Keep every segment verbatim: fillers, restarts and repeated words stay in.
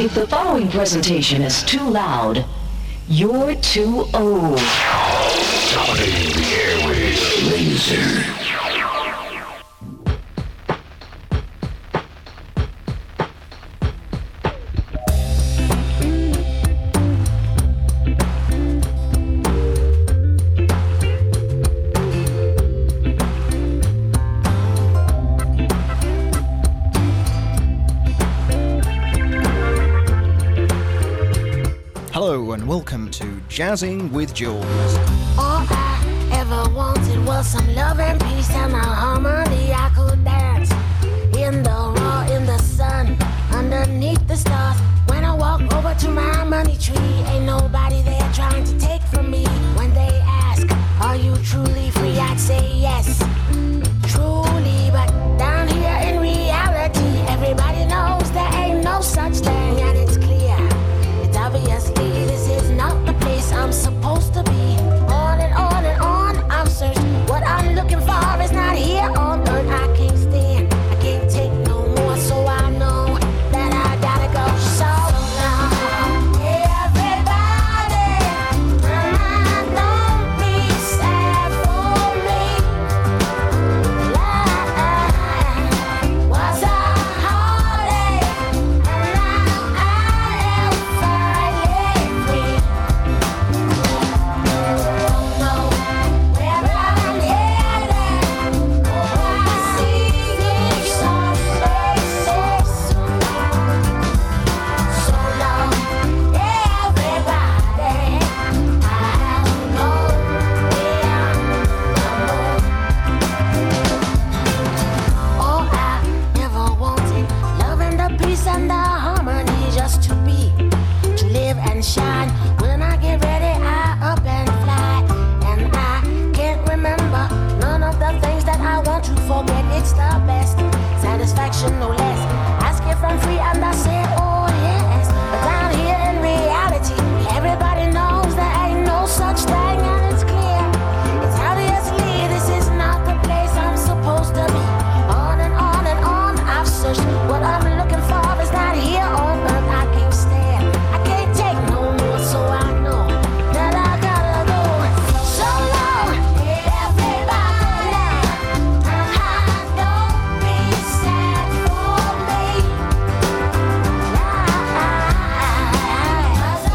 If the following presentation is too loud, you're too old. Dominating the airwaves, Laser. Welcome to Jazzing with Jules. All I ever wanted was some love and peace and a harmony. I could dance in the raw, in the sun, underneath the stars. When I walk over to my money tree, ain't nobody there trying to take from me. When they ask, are you truly free? I'd say yes, truly. But down here in reality, everybody knows there ain't no such thing. And it's clear, it's obviously this is not the place I'm supposed to be. On and on and on, I've searched. What I'm looking for is not here on earth. I can't stand, I can't take no more, so I know that I gotta go. So long, everybody, and don't be sad for me. Life was a heartache, and now I am finally free. Don't know where I'm headed. Oh, I see these someplace soon. So long, everybody. I'll go beyond. All I ever wanted, love and the peace and the harmony, just to be, to live and shine. When I get ready, I up and fly. And I can't remember none of the things that I want to forget. It's the best satisfaction, no less. Ask if I'm free and I say, oh yes. But down here in reality, everybody knows there ain't no such thing. And it's clear, it's obviously this is not the place I'm supposed to be. On and on and on, I've searched. What I'm looking for is not here on earth. I can't stand, I can't take no more, so I know that I gotta go. So long, everybody, and don't be sad for me. Life was a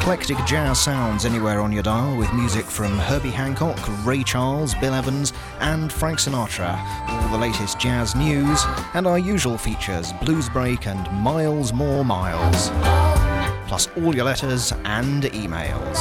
eclectic jazz sounds anywhere on your dial, with music from Herbie Hancock, Ray Charles, Bill Evans and Frank Sinatra, all the latest jazz news, and our usual features, Blues Break and Miles More Miles, plus all your letters and emails.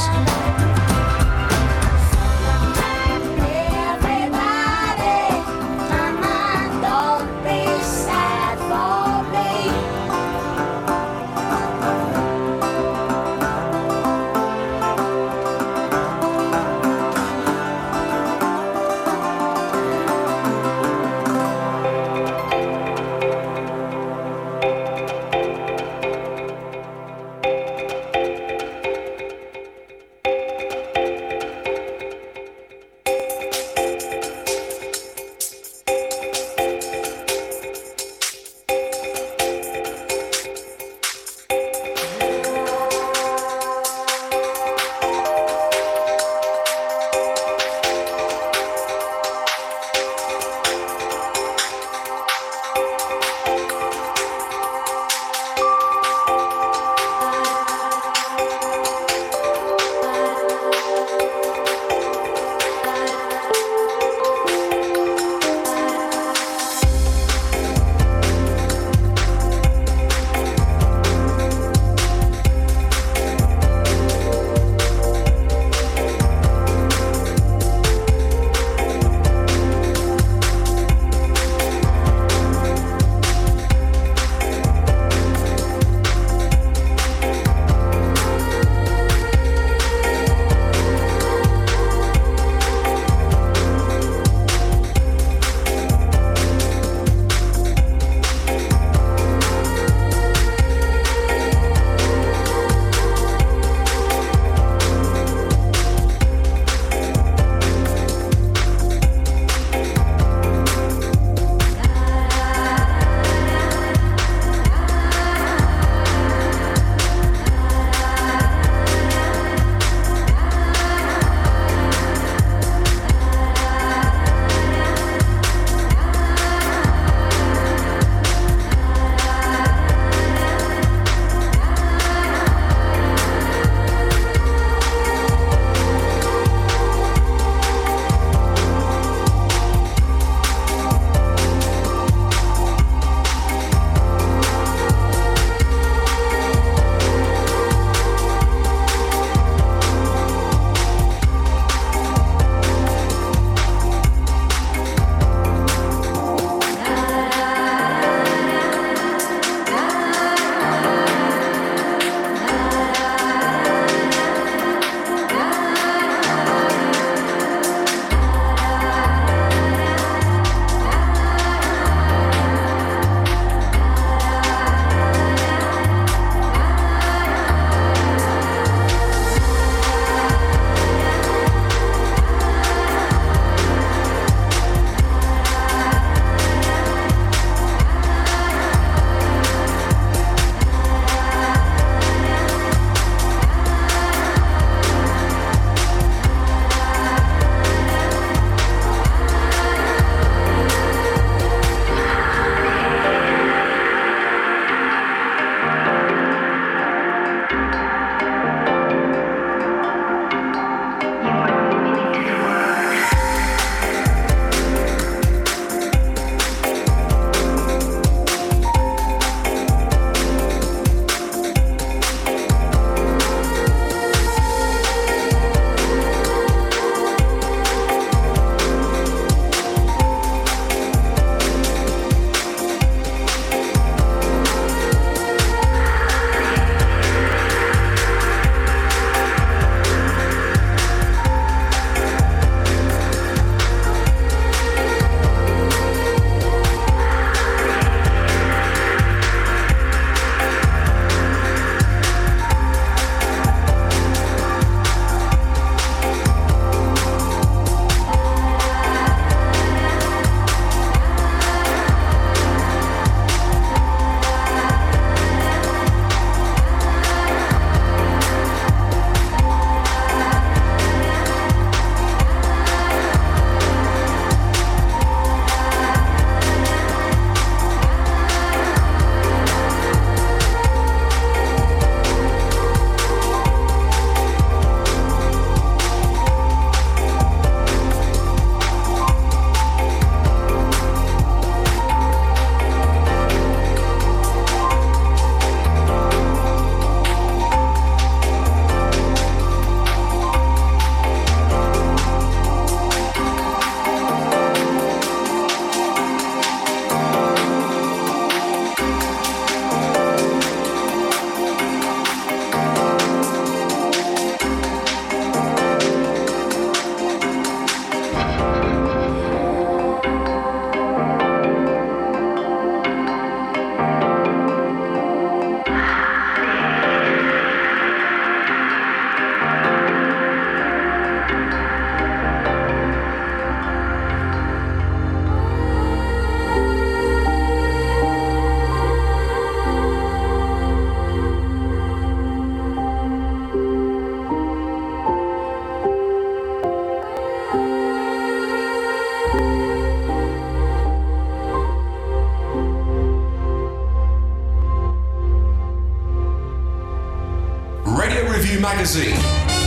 Review Magazine.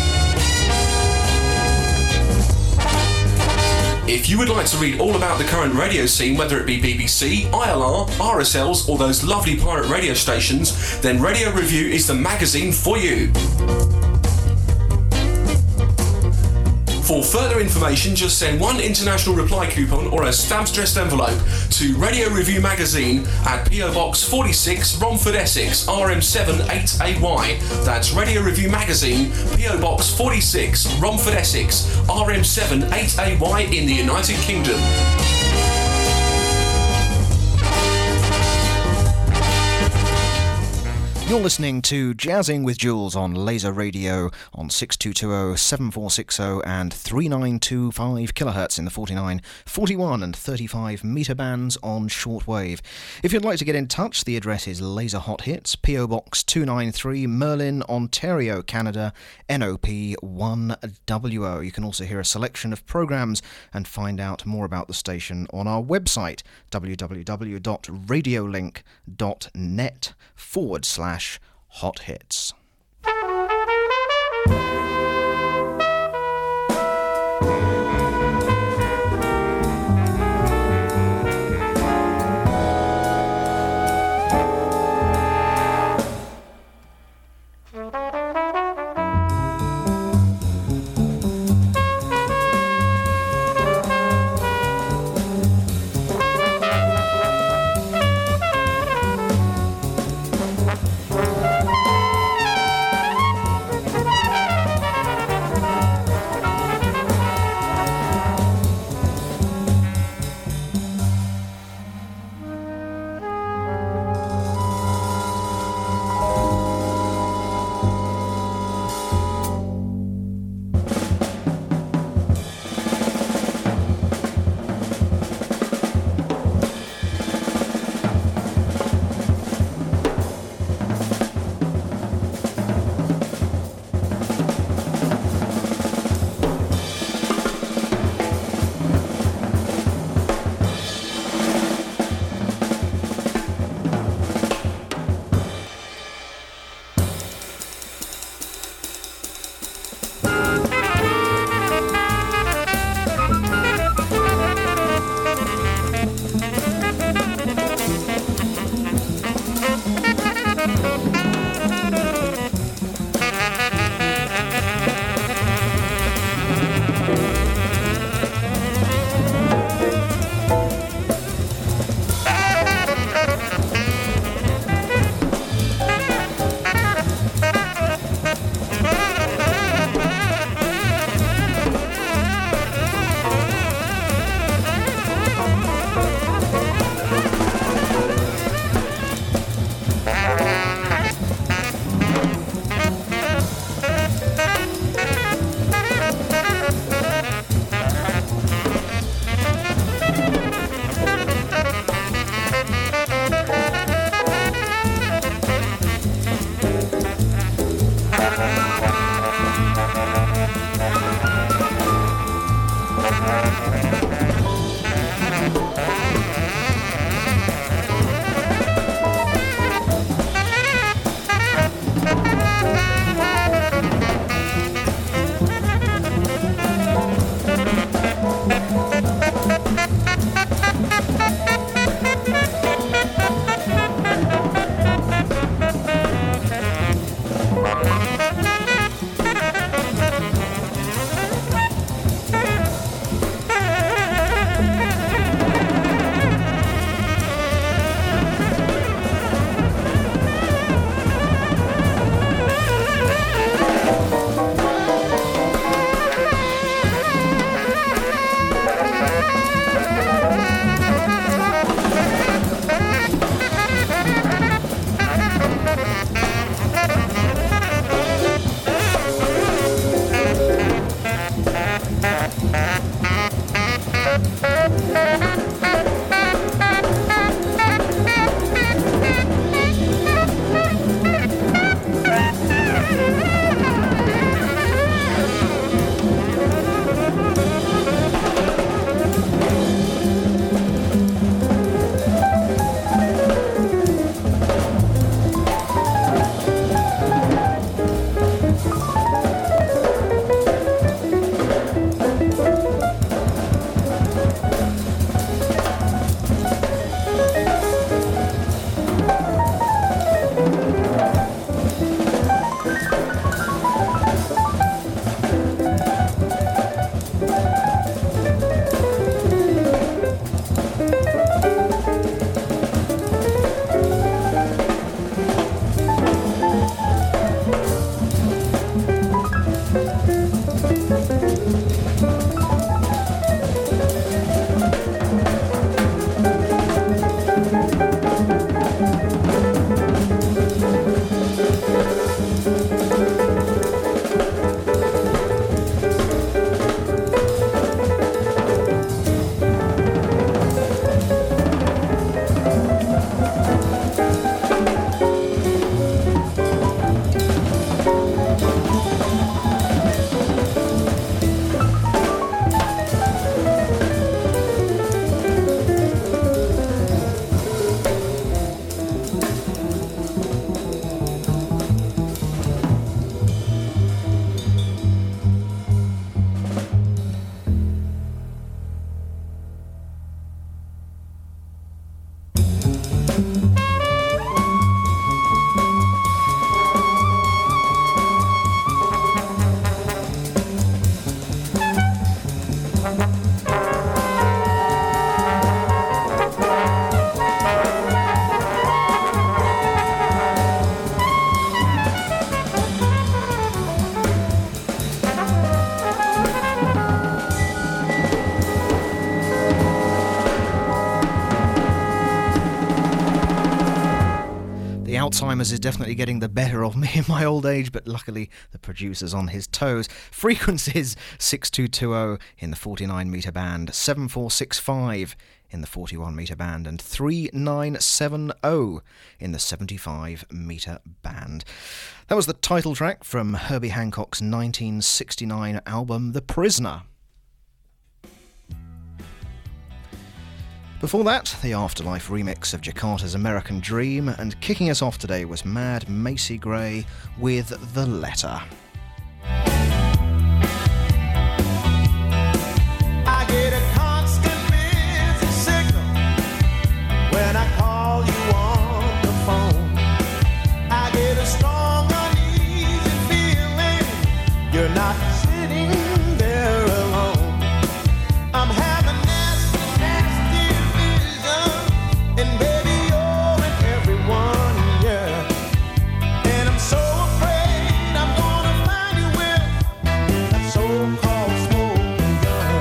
If you would like to read all about the current radio scene, whether it be B B C, I L R, R S Ls or those lovely pirate radio stations, then Radio Review is the magazine for you. For further information, just send one international reply coupon or a stamp-dressed envelope to Radio Review Magazine at P O Box forty-six, Romford, Essex, R M seven eight A Y. That's Radio Review Magazine, P O Box forty-six, Romford, Essex, R M seven eight A Y in the United Kingdom. You're listening to Jazzing with Jules on Laser Radio on six two two zero, seven four six zero and three nine two five kilohertz in the forty-nine, forty-one and thirty-five meter bands on shortwave. If you'd like to get in touch, the address is Laser Hot Hits, P O Box two ninety-three, Merlin, Ontario, Canada, N O P one W O. You can also hear a selection of programs and find out more about the station on our website, w w w dot radiolink dot net forward slash hot hits. Alzheimer's is definitely getting the better of me in my old age, but luckily the producer's on his toes. Frequencies six two two zero in the forty-nine metre band, seven four six five in the forty-one metre band, and three nine seven zero in the seventy-five metre band. That was the title track from Herbie Hancock's nineteen sixty-nine album The Prisoner. Before that, the Afterlife remix of Jakarta's American Dream, and kicking us off today was Mad Macy Gray with The Letter. I get a constant busy signal when I call you on the phone. I get a strong uneasy feeling you're not sitting there alone. I'm having nasty, nasty vision, and baby you're in everyone, yeah. And I'm so afraid I'm gonna find you with that so-called smoking gun.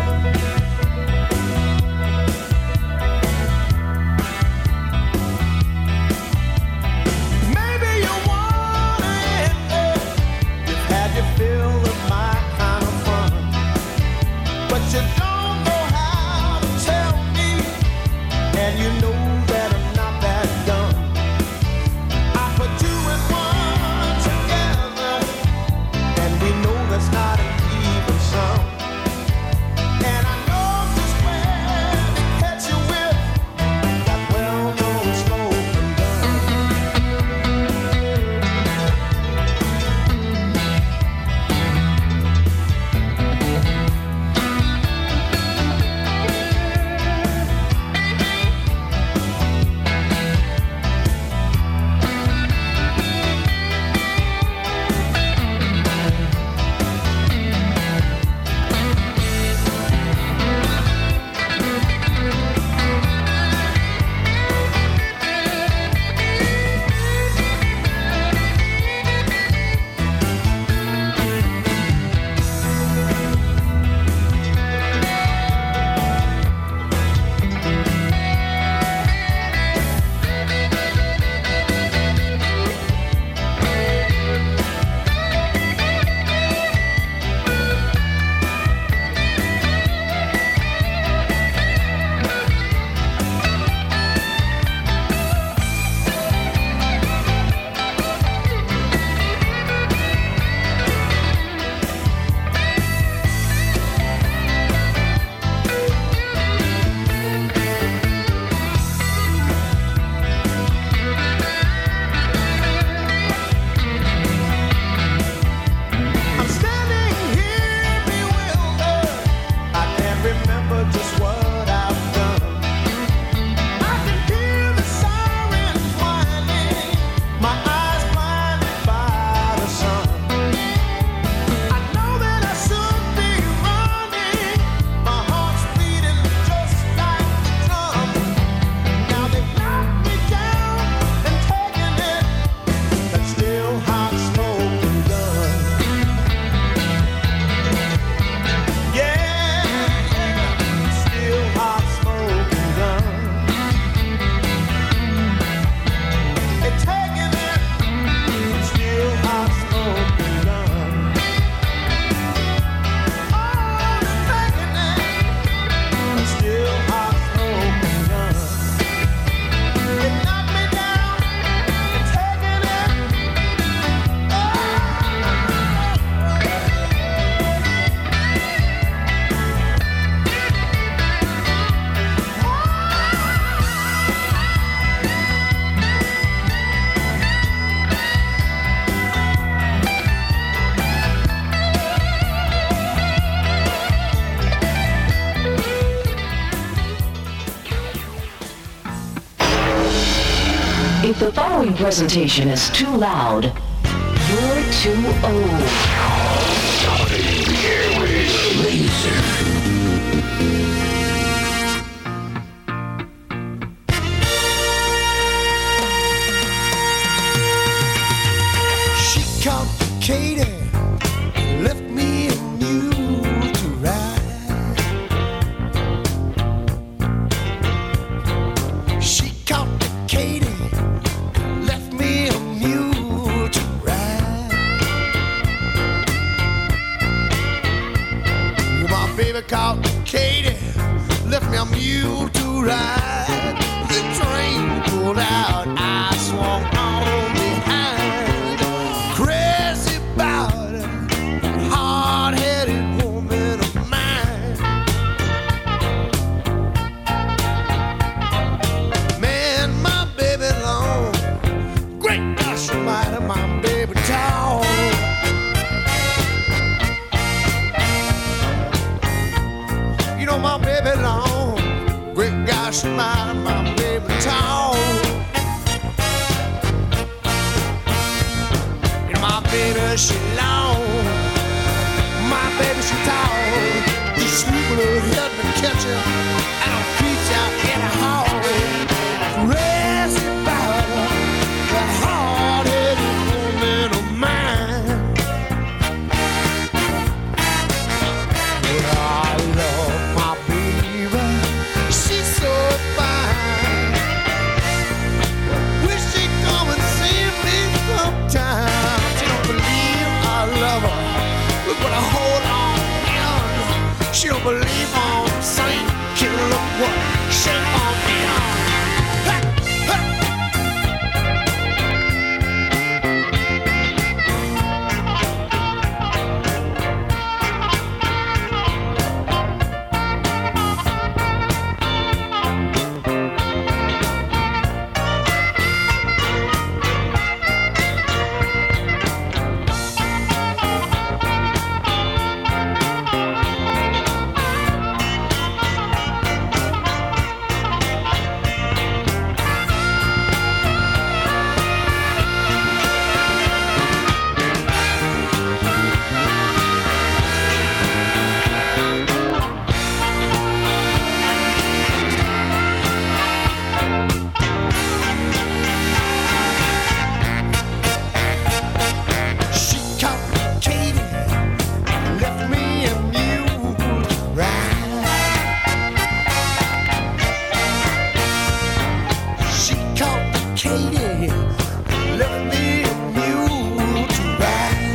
Maybe you wanna end it. You've had your fill of my kind of fun, but you don't know how to tell me, and you know that I'm not that dumb. I put two and one together, and we know that's not an even sum. And I know just where to catch you with that well-known smoking gun. I'm standing here bewildered. I can't remember just what I've done. I can hear the sirens whining, my eyes blinded by the sun. I know that I should be running, my heart's beating just like the drum. Now they've knocked me down and taken it, that still hot smoking gun. Yeah, yeah, still hot smoking gun. They're taking it, still hot smoking gun. Oh, they're taking it, still hot smoking gun. They knocked me down and taking it. If the following presentation is too loud, you're too old. Dominating the airwaves. Laser. She complicated, left me a mule to ride. She complicated, left me a baby called Katie left me a mule to ride. The train pulled out, I swung on behind. Crazy about it, hard-headed woman of mine. Man, my baby long, great gosh almighty, my baby tall. You know my baby long, great gosh almighty, my baby tall. You know my baby she long, my baby she tall. The sweet little help me catch her, and I'll preach out in the hall. Crazy about her, that hard-headed woman of mine. But I love my baby, she's so fine. Wish she'd come and see me sometime. She don't believe I love her, look what I hold on in. She don't believe I'm Saint Killer, look what shape I'm in. Hey, hey. She caught Katie, left me a mule to ride. She caught Katie, left me a mule to ride.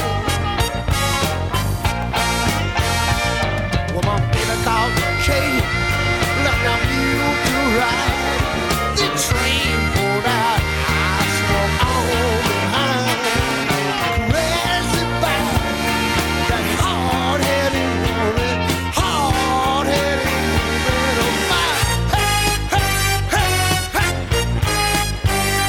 Well, my baby called Katie, left me a mule to ride. The train pulled out, I swung on behind. Crazy about that hard-headed woman, hard-headed woman of mine. Hey, hey, hey, hey.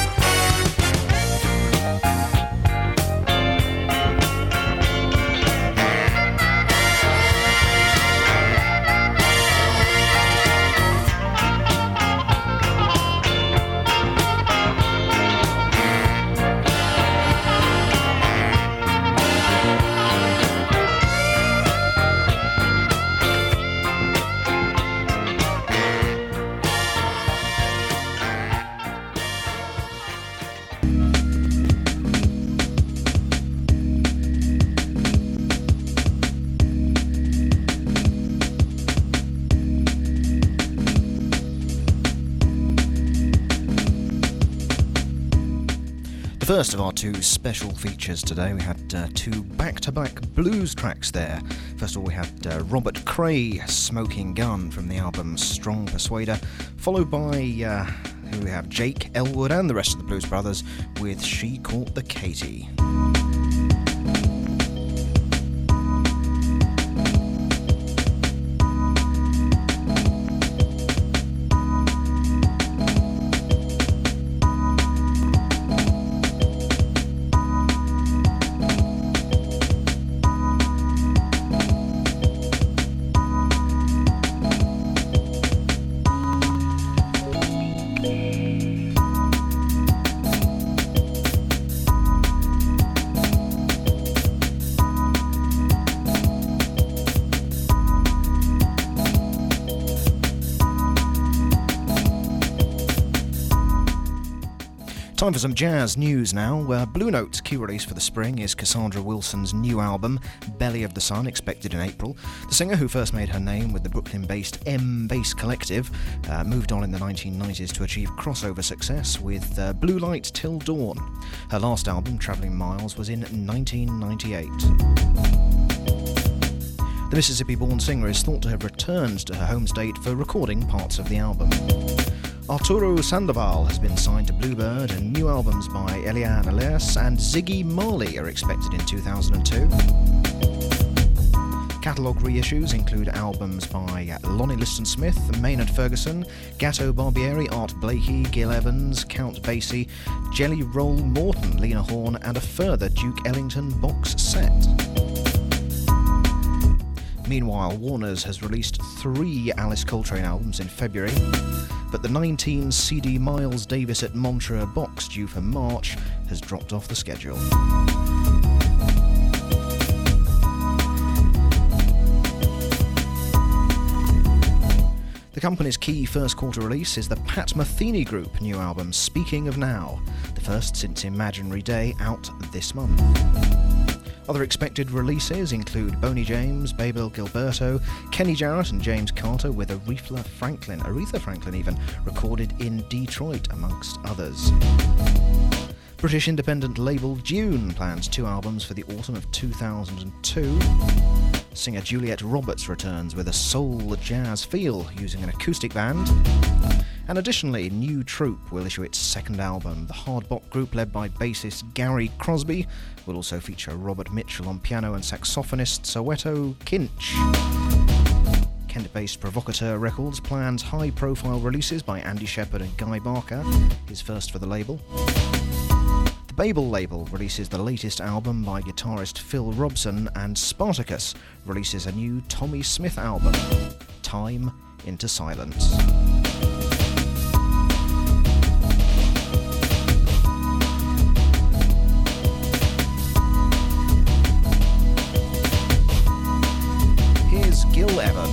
The first of our two special features today, we had uh, two back-to-back blues tracks there. First of all, we had uh, Robert Cray, Smoking Gun, from the album Strong Persuader, followed by uh, who we have Jake Elwood and the rest of the Blues Brothers with She Caught the Katie. Time for some jazz news now. Uh, Blue Note's key release for the spring is Cassandra Wilson's new album, Belly of the Sun, expected in April. The singer, who first made her name with the Brooklyn-based M Bass Collective, uh, moved on in the nineteen nineties to achieve crossover success with uh, Blue Light Till Dawn. Her last album, Travelling Miles, was in nineteen ninety-eight. The Mississippi-born singer is thought to have returned to her home state for recording parts of the album. Arturo Sandoval has been signed to Bluebird, and new albums by Eliane Elias and Ziggy Marley are expected in two thousand two. Catalogue reissues include albums by Lonnie Liston-Smith, Maynard Ferguson, Gatto Barbieri, Art Blakey, Gil Evans, Count Basie, Jelly Roll Morton, Lena Horne, and a further Duke Ellington box set. Meanwhile, Warner's has released three Alice Coltrane albums in February, but the nineteen C D Miles Davis at Montreux box due for March has dropped off the schedule. The company's key first quarter release is the Pat Metheny Group new album Speaking of Now, the first since Imaginary Day, out this month. Other expected releases include Boney James, Babel Gilberto, Kenny Jarrett and James Carter, with Aretha Franklin, Aretha Franklin even, recorded in Detroit, amongst others. British independent label Dune plans two albums for the autumn of two thousand two. Singer Juliette Roberts returns with a soul jazz feel using an acoustic band. And additionally, New Troop will issue its second album. The hard bop group, led by bassist Gary Crosby, will also feature Robert Mitchell on piano and saxophonist Soweto Kinch. Kent-based Provocateur Records plans high-profile releases by Andy Shepherd and Guy Barker, his first for the label. The Babel label releases the latest album by guitarist Phil Robson, and Spartacus releases a new Tommy Smith album, Time into Silence. Here's Gil Evans.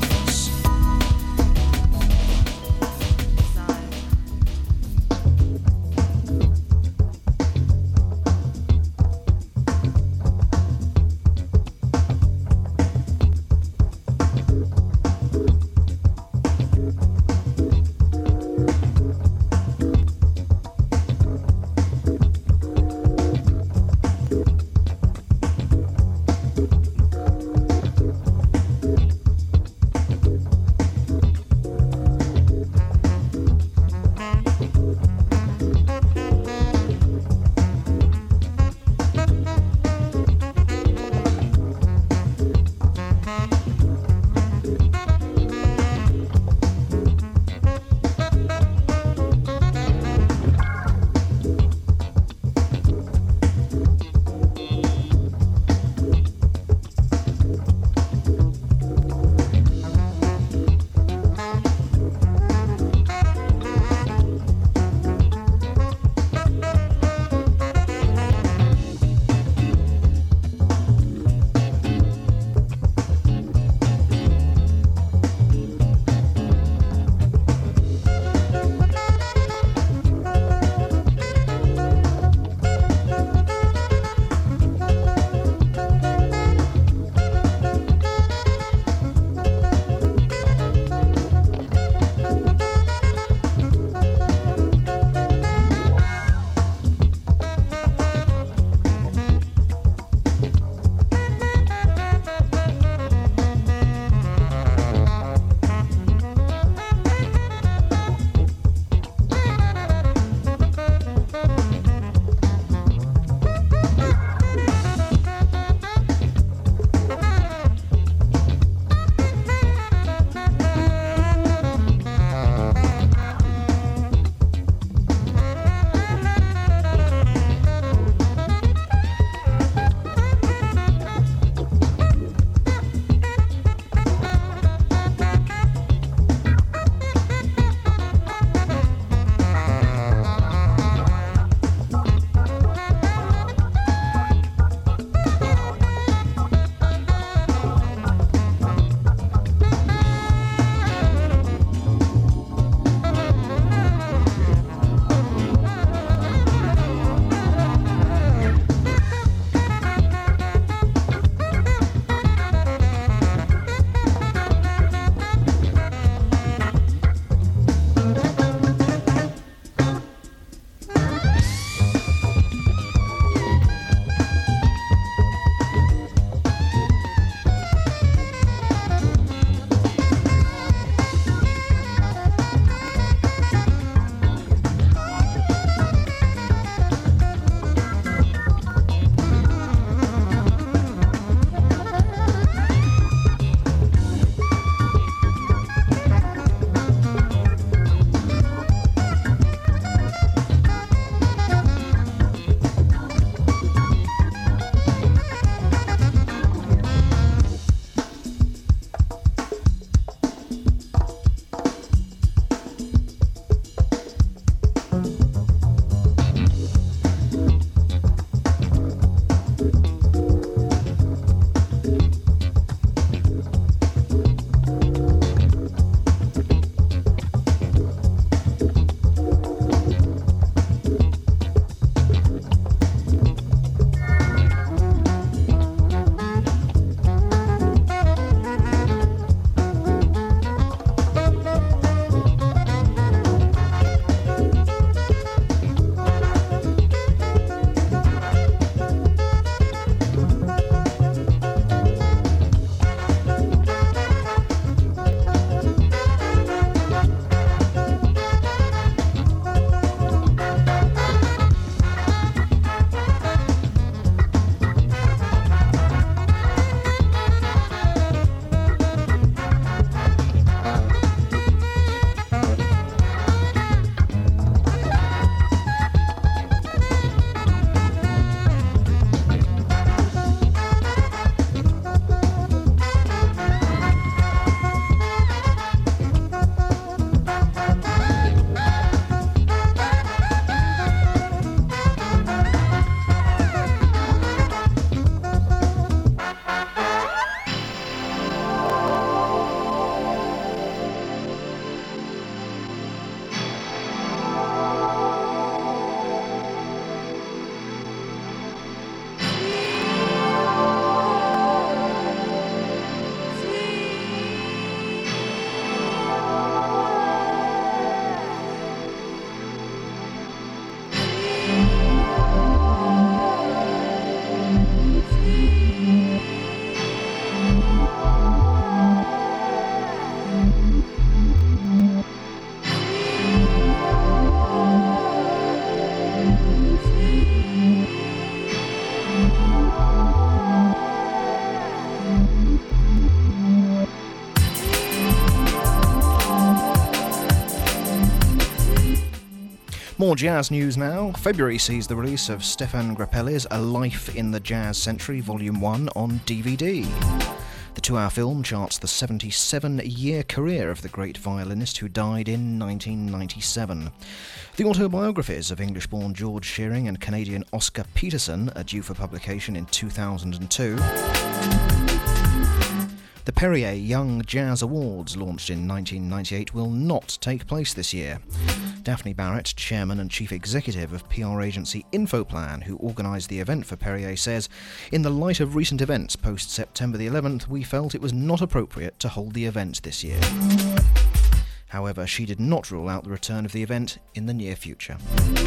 More jazz news now. February sees the release of Stefan Grappelli's A Life in the Jazz Century Volume one on D V D. The two-hour film charts the seventy-seven-year career of the great violinist who died in nineteen ninety-seven. The autobiographies of English-born George Shearing and Canadian Oscar Peterson are due for publication in two thousand two. The Perrier Young Jazz Awards, launched in nineteen ninety-eight, will not take place this year. Daphne Barrett, chairman and chief executive of P R agency Infoplan, who organised the event for Perrier, says, "In the light of recent events post-September the eleventh, we felt it was not appropriate to hold the event this year." However, she did not rule out the return of the event in the near future.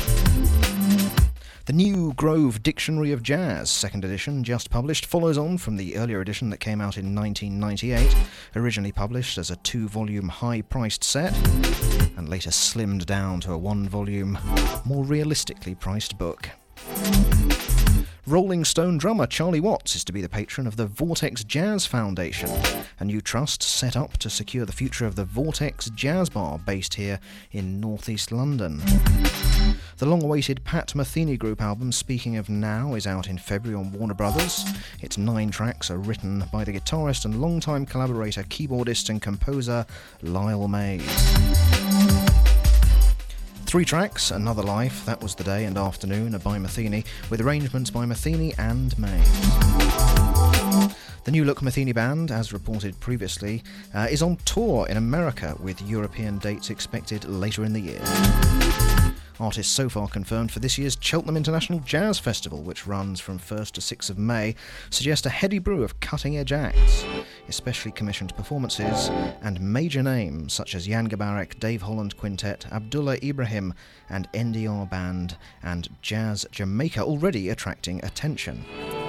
The new Grove Dictionary of Jazz, second edition, just published, follows on from the earlier edition that came out in nineteen ninety-eight, originally published as a two-volume high-priced set, and later slimmed down to a one-volume, more realistically priced book. Rolling Stone drummer Charlie Watts is to be the patron of the Vortex Jazz Foundation, a new trust set up to secure the future of the Vortex Jazz Bar based here in northeast London. The long-awaited Pat Metheny Group album Speaking of Now is out in February on Warner Brothers. Its nine tracks are written by the guitarist and longtime collaborator, keyboardist and composer Lyle Mays. Three tracks, Another Life, That Was the Day and Afternoon, are by Metheny, with arrangements by Metheny and Mays. The New Look Metheny Band, as reported previously, uh, is on tour in America, with European dates expected later in the year. Artists so far confirmed for this year's Cheltenham International Jazz Festival, which runs from first to sixth of May, suggest a heady brew of cutting-edge acts, especially commissioned performances, and major names such as Jan Gabarek, Dave Holland Quintet, Abdullah Ibrahim, and N D R Band, and Jazz Jamaica already attracting attention.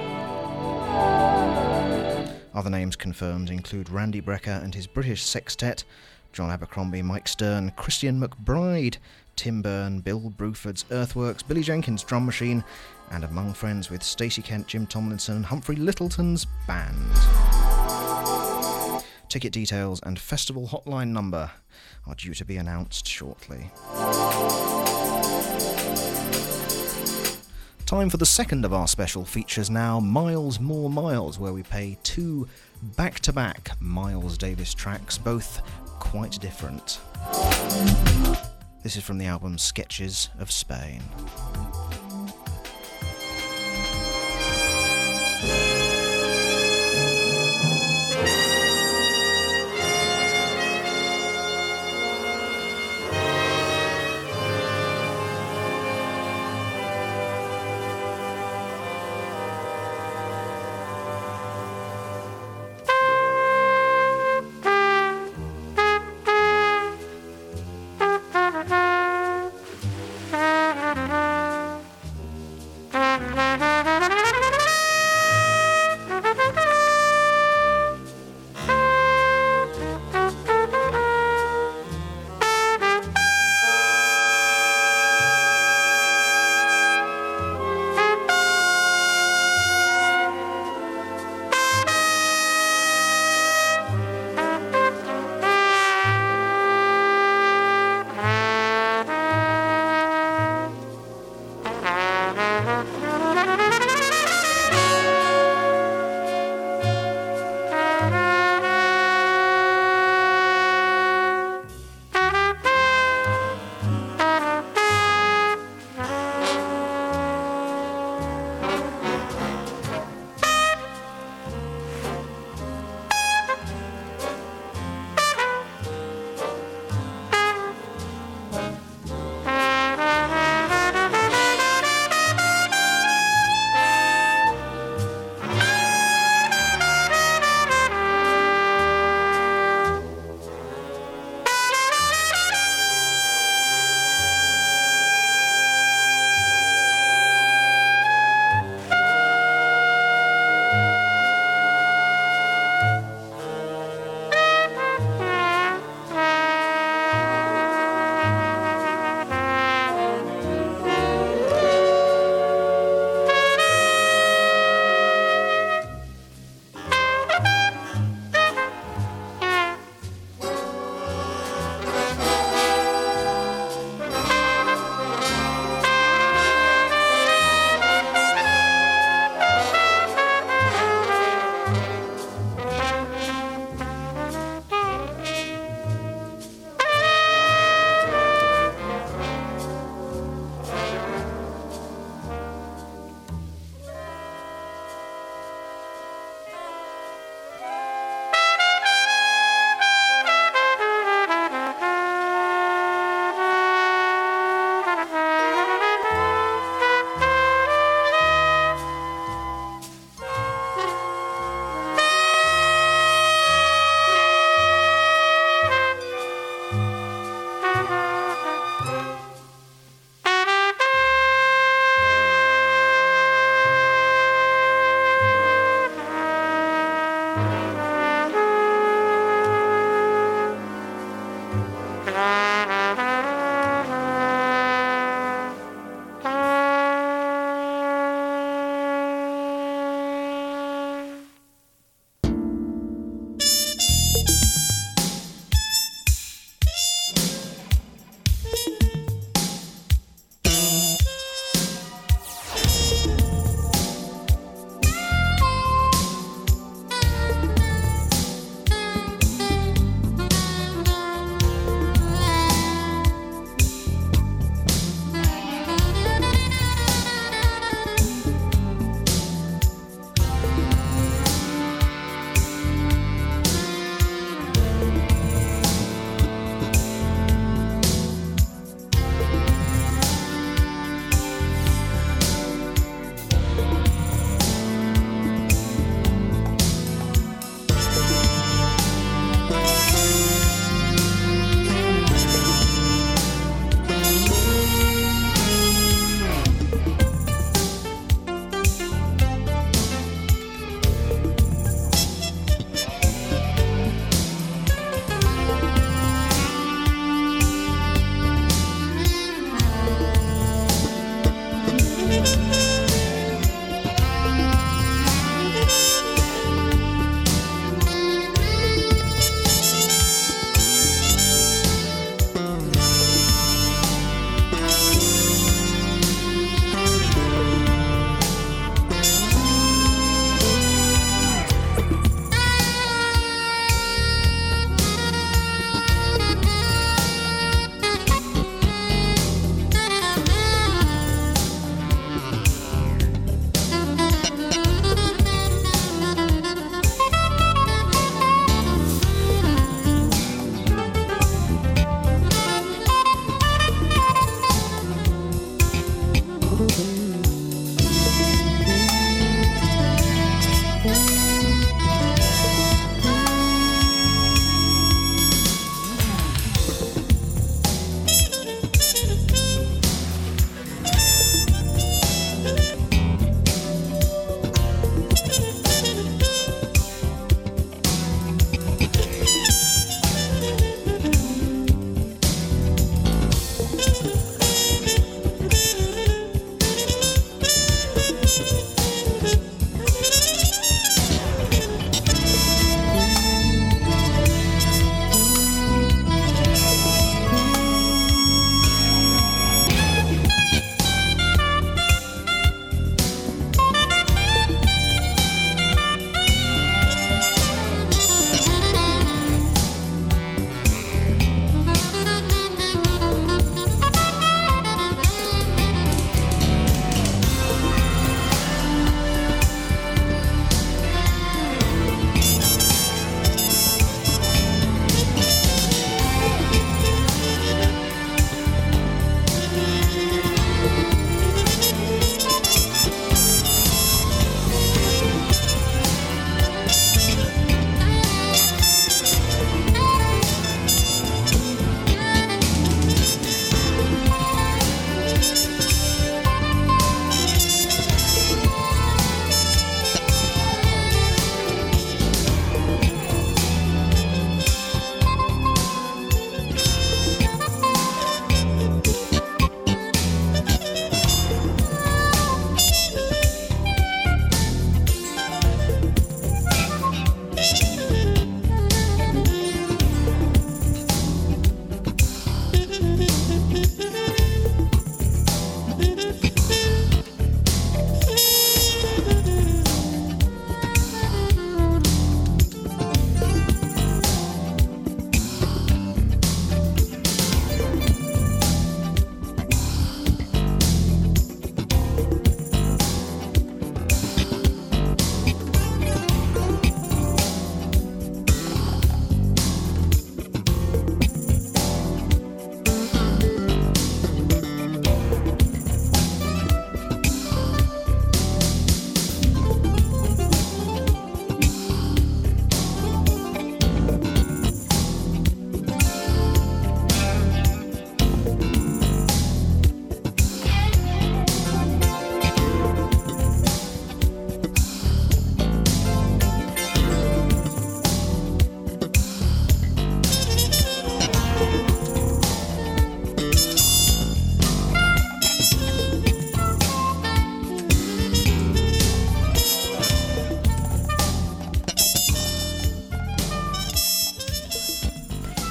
Other names confirmed include Randy Brecker and his British Sextet, John Abercrombie, Mike Stern, Christian McBride, Tim Byrne, Bill Bruford's Earthworks, Billy Jenkins' Drum Machine, and among friends with Stacey Kent, Jim Tomlinson and Humphrey Littleton's band. Ticket details and festival hotline number are due to be announced shortly. Time for the second of our special features now, Miles More Miles, where we play two back-to-back Miles Davis tracks, both quite different. This is from the album Sketches of Spain.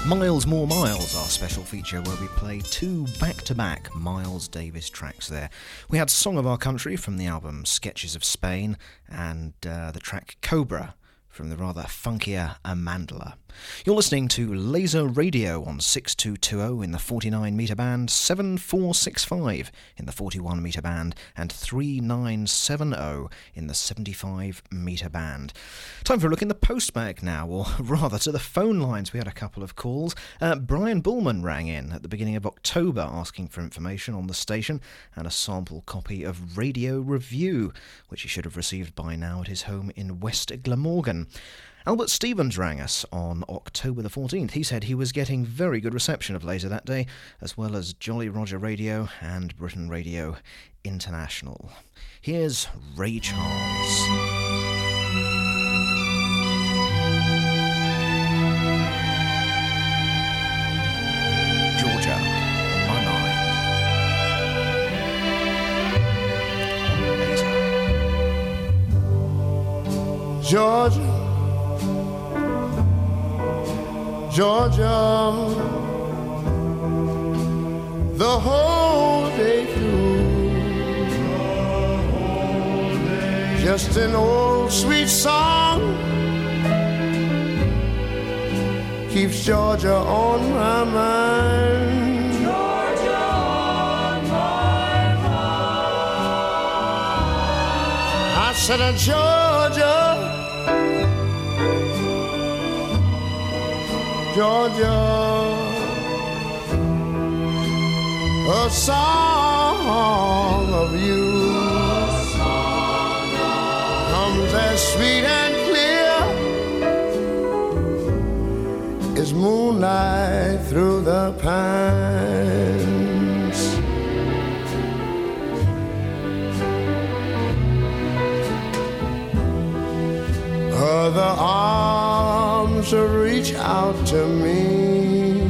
Miles More Miles, our special feature where we play two back-to-back Miles Davis tracks there. We had Song of Our Country from the album Sketches of Spain and uh, the track Cobra from the rather funkier Amandla. You're listening to Laser Radio on six two two zero in the forty-nine metre band, seven four six five in the forty-one metre band, and three nine seven zero in the seventy-five metre band. Time for a look in the postbag now, or rather to the phone lines. We had a couple of calls. Uh, Brian Bullman rang in at the beginning of October asking for information on the station and a sample copy of Radio Review, which he should have received by now at his home in West Glamorgan. Albert Stevens rang us on October the fourteenth. He said he was getting very good reception of Laser that day, as well as Jolly Roger Radio and Britain Radio International. Here's Ray Charles. Georgia on my mind. Laser. Georgia, Georgia, the whole day through, just an old sweet song keeps Georgia on my mind. Georgia on my mind. I said, uh, Georgia, Georgia, a song of you comes as sweet and clear as moonlight through the pines. Other arms reach out to me,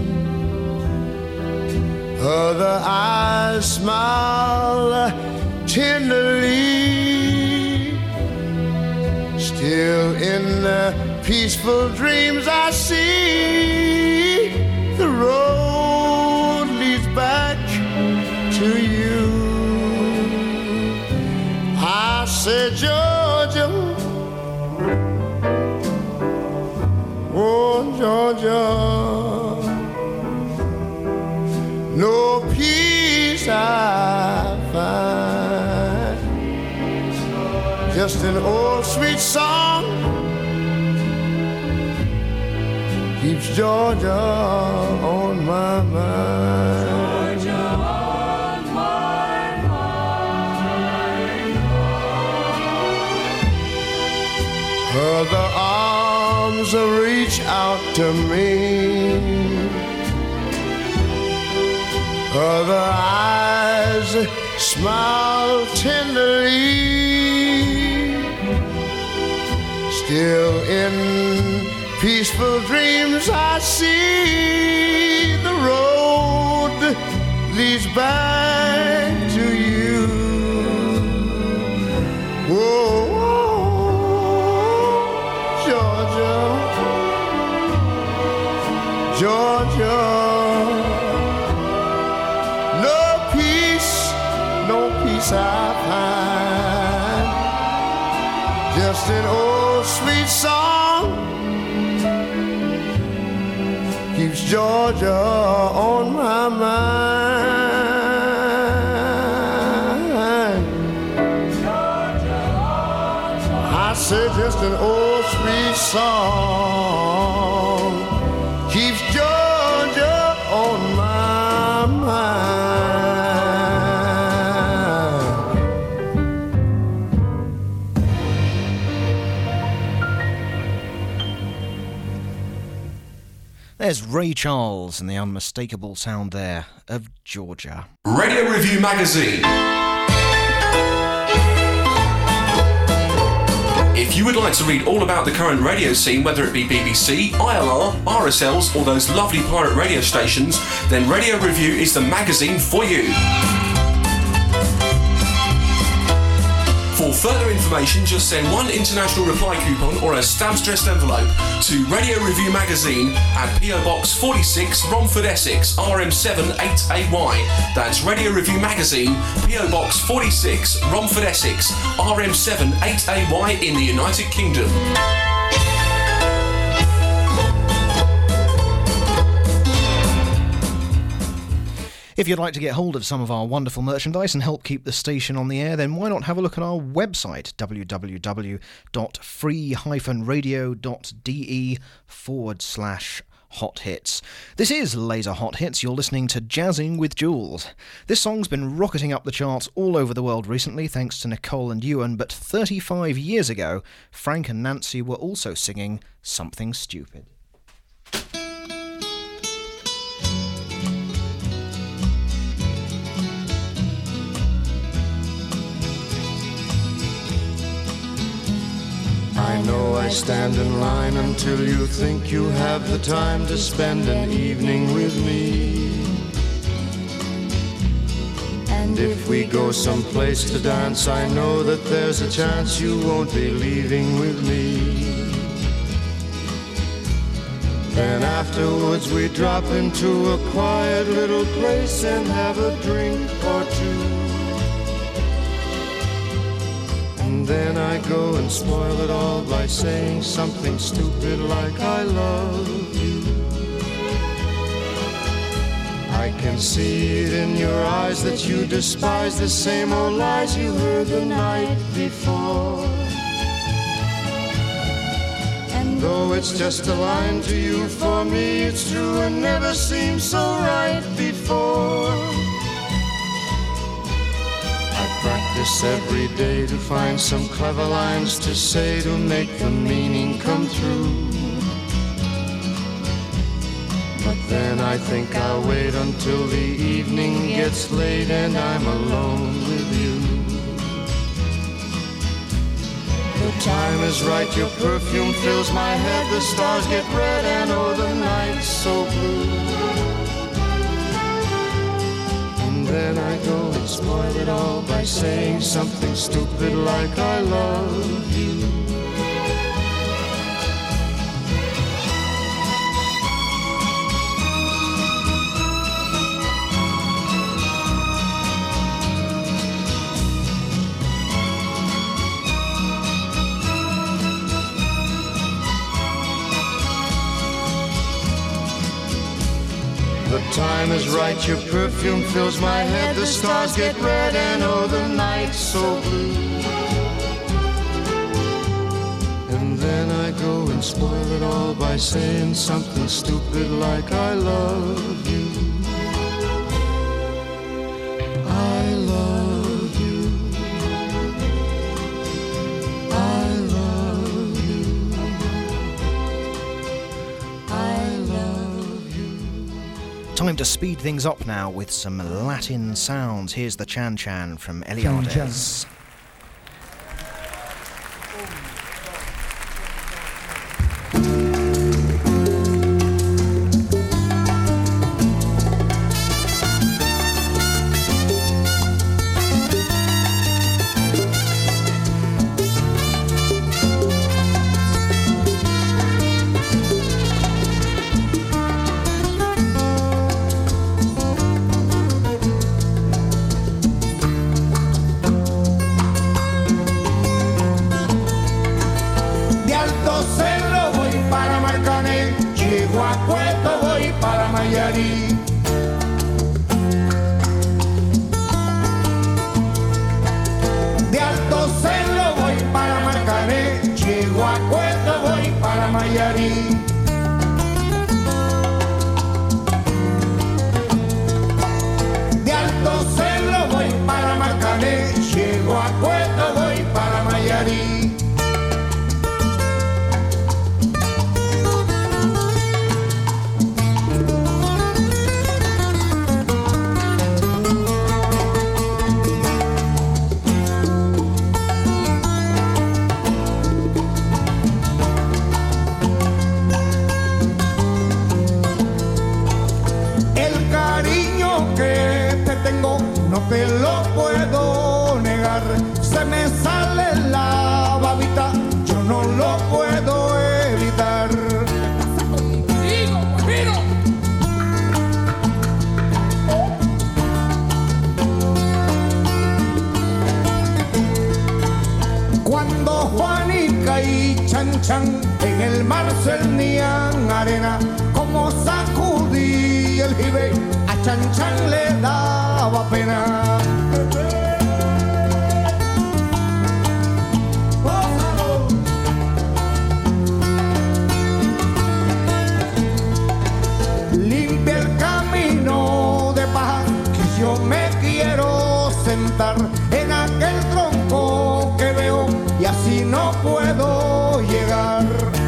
other eyes smile tenderly. Still in the peaceful dreams I see, the road leads back to you. I said, Georgia, oh, Georgia, no peace I find, just an old sweet song keeps Georgia on my mind. Georgia on my mind. Other arms reach out to me, other eyes smile tenderly. Still in peaceful dreams I see, the road leads back to you. Whoa, Georgia, Georgia, no peace, no peace I find, just an old sweet song keeps Georgia on my mind. Georgia on my I said just an old sweet song keeps Georgia on my mind. There's Ray Charles and the unmistakable sound there of Georgia. Radio Review Magazine. If you would like to read all about the current radio scene, whether it be B B C, I L R, R S Ls or those lovely pirate radio stations, then Radio Review is the magazine for you. For further information, just send one international reply coupon or a stamps-dressed envelope to Radio Review Magazine at P O Box forty-six, Romford, Essex, R M seven eight A Y. That's Radio Review Magazine, P O Box forty-six, Romford, Essex, R M seven eight A Y in the United Kingdom. If you'd like to get hold of some of our wonderful merchandise and help keep the station on the air, then why not have a look at our website, www.free-radio.de forward slash hot hits. This is Laser Hot Hits. You're listening to Jazzing with Jules. This song's been rocketing up the charts all over the world recently, thanks to Nicole and Ewan, but thirty-five years ago, Frank and Nancy were also singing Something Stupid. I know I stand in line until you think you have the time to spend an evening with me. And if we go someplace to dance, I know that there's a chance you won't be leaving with me. Then afterwards we drop into a quiet little place and have a drink or two. And then I go and spoil it all by saying something stupid like I love you. I can see it in your eyes that you despise the same old lies you heard the night before. And though it's just a line to you, for me it's true and never seemed so right before. Practice every day to find some clever lines to say to make the meaning come through. But then I think I'll wait until the evening gets late and I'm alone with you. The time is right, your perfume fills my head, the stars get red and oh the night's so blue. Then I go and spoil it all by saying something stupid like I love you. The time is right, your perfume fills my head, the stars get red and oh the night's so blue. And then I go and spoil it all by saying something stupid like I love you. I love you. I love you. I love you. Time to speed things up now with some Latin sounds. Here's the Chan Chan from Eliades. chan chan, en el mar cernían arena, como sacudí el jibe, a chan chan le daba pena. Limpia el camino de paja, que yo me quiero sentar en aquel tronco que veo y así no puedo llegar.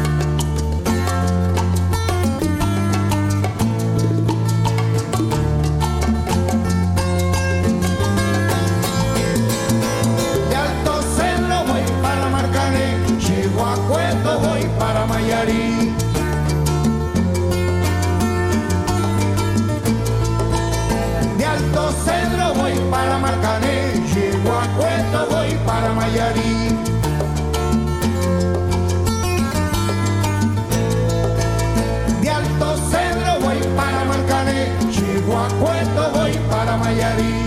De Alto Cerro voy para Marcané, llego a Cueto voy para Mayarí. De Alto Cerro voy para Marcané, llego a Cueto voy para Mayarí. De Alto Cerro voy para Marcané, llego a Cueto voy para Mayarí.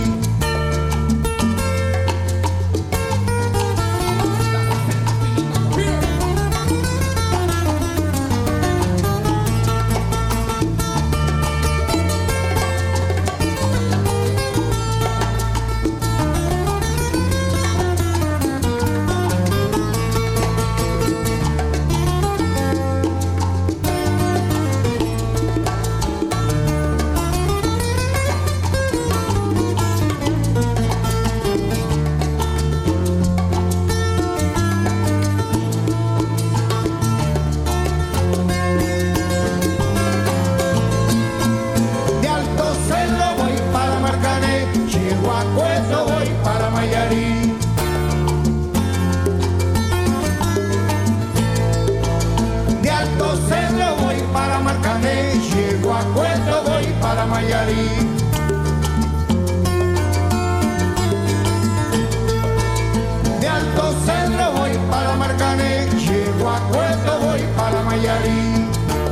De Alto Cerro voy para Marcané, llego a Cueto voy para Mayarí.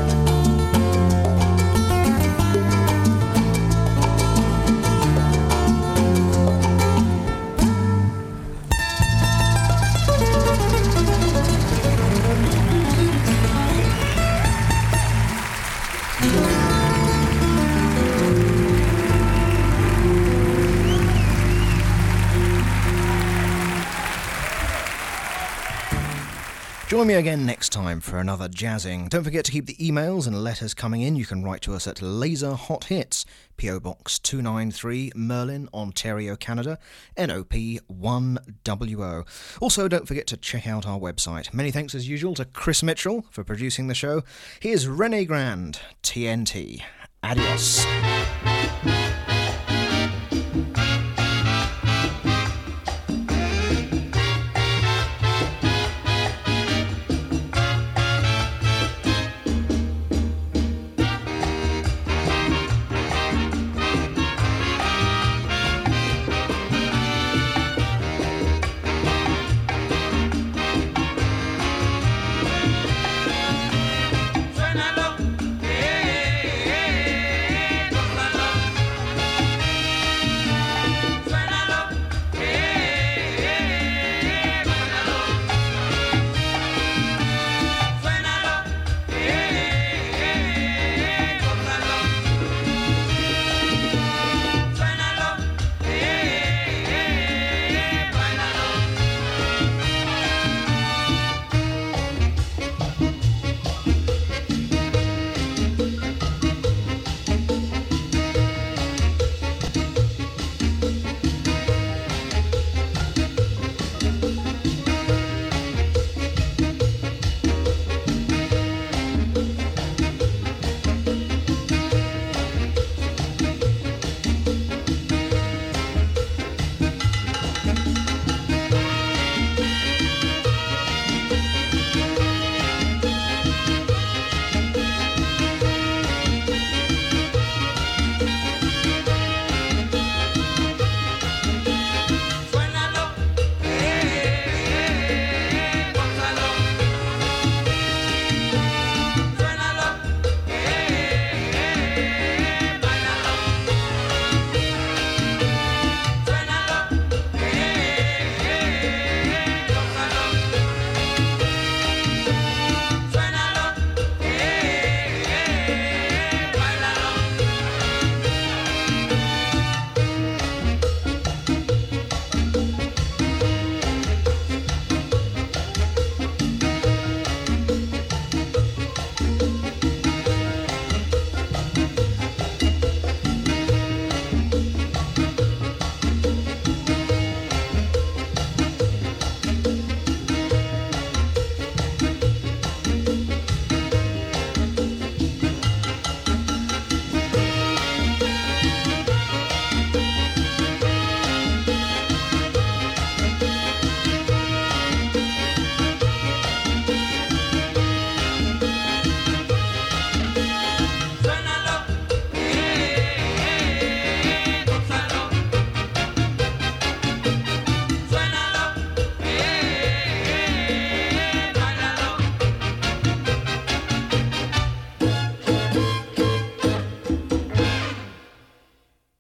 Join me again next time for another jazzing. Don't forget to keep the emails and letters coming in. You can write to us at Laser Hot Hits, P O Box two ninety-three, Merlin, Ontario, Canada, N O P one W O. Also, don't forget to check out our website. Many thanks as usual to Chris Mitchell for producing the show. Here's Rene Grand, T N T. Adios.